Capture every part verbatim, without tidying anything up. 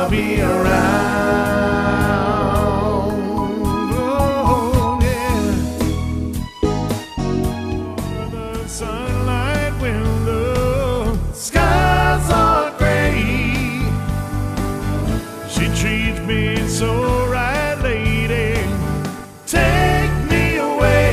I'll be around. Oh, yeah. The sunlight when the skies are gray, she treats me so right, lady. Take me away.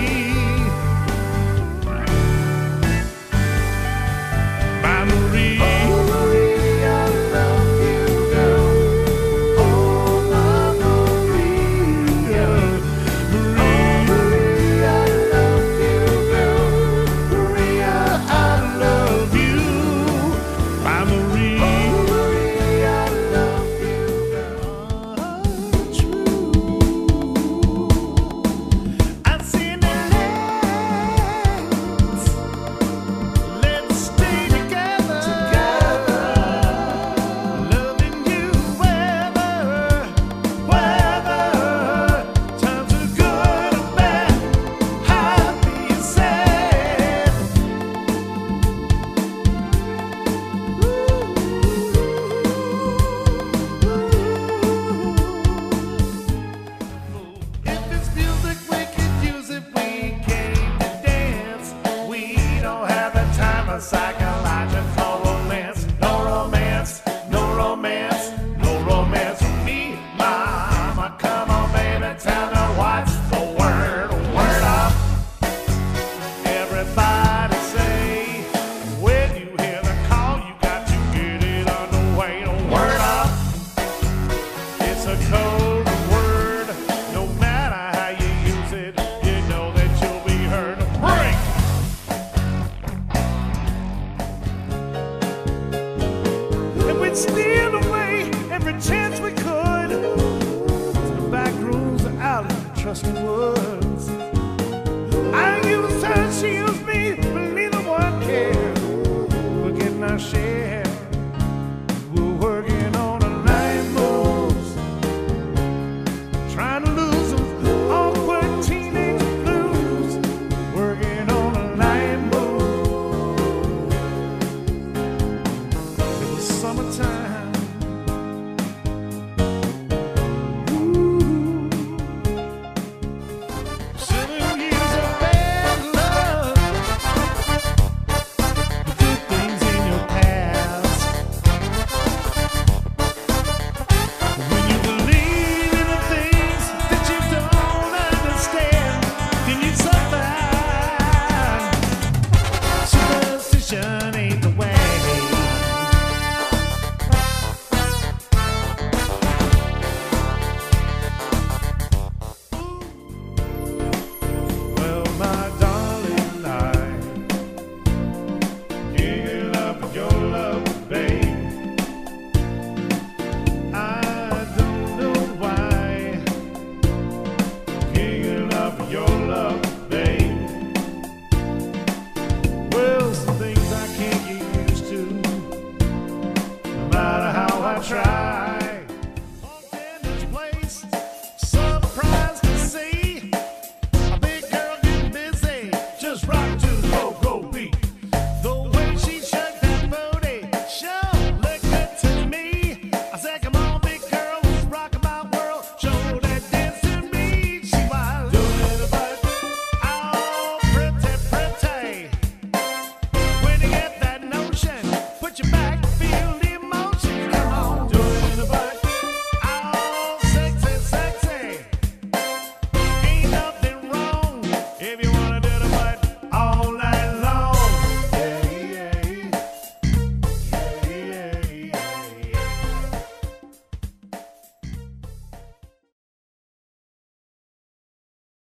My Marie, oh Marie, I love you, girl. Oh my Maria, Marie, Marie, I love you, girl. Maria, I love you. My Marie, oh Marie, I love you, girl. True. I've seen the lights. Let's stay together, loving you whether, whether times are good or bad, happy and sad. If it's music, we could use it. We came to dance. We don't have the time of psychological romance. No romance, no romance, no romance for me, mama. Come on, baby, tell me what's the word, word up. Everybody say, when you hear the call, you got to get it underway. Word up. It's a code word. No matter how you use it, you know that you'll be heard. Break. And we'd steal away every chance we could to the back rooms out in the trusty woods. I used her, she used me, but neither one cared. We're getting our share. We're working on a nine moves, trying to lose them awkward teenage blues. Working on a nine move. It was summertime.